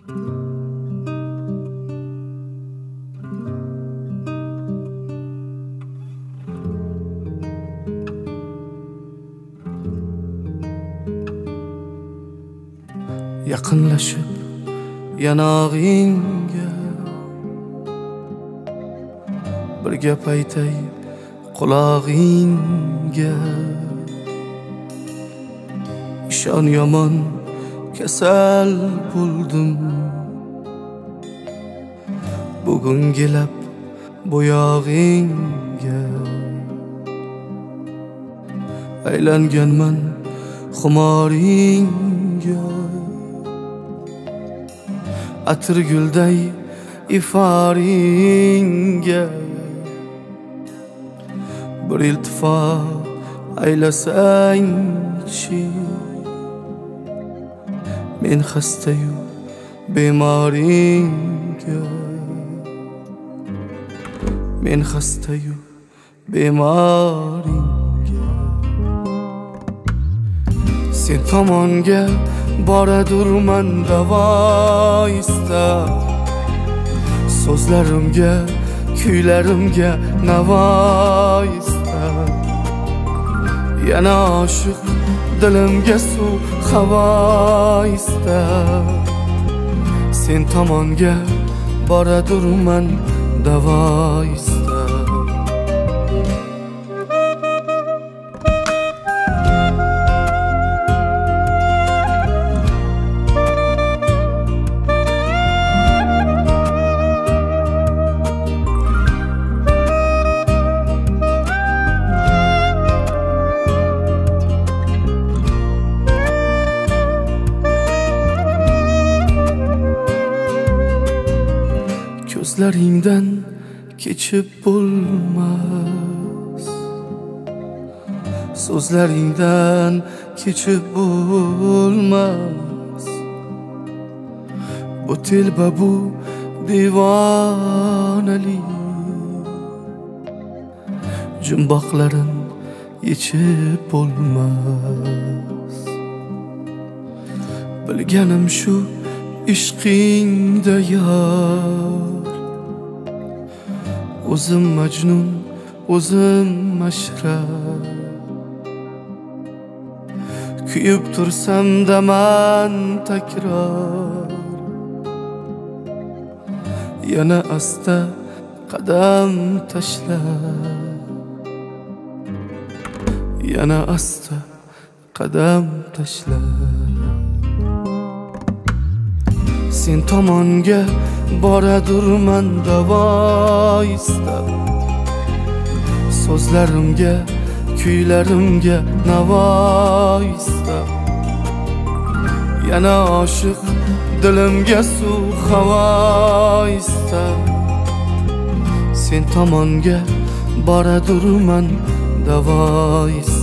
Yaqinlashib yanog'ingga bir gap aytay qulog'ingga. Ishon yomon kasal bo'ldim bugun gelab bo'yog'ingga. Aylanganman xumoringga, atir gulday iforingga. Bir iltifot aylasangchi, men xastayu bemoringga. Men xastayu bemoringga. Sen tomonga boradurman davo istab, so'zlarimga kuylarimga navo istab. Yana oshiq dilimga suv havo istab. Sen tomonga boradurman davo istab. Ko'zlaringdan kechib bo'lmas, so'zlaringdan kechib bo'lmas. Bu telba bu devonalik, jumboqlarin yechib bo'lmas. Bilganim shu ishqingda yor, o'zim majnun, o'zim mashrab. Kuyib tursam daman takror, yana asta qadam tashlab. Yana asta qadam tashlab. Sen tomonga boradurman davo istab, so'zlarimga kuylarimga navo istab. Yana oshiq dilimga suv havo istab. Sen tomonga boradurman davo istab.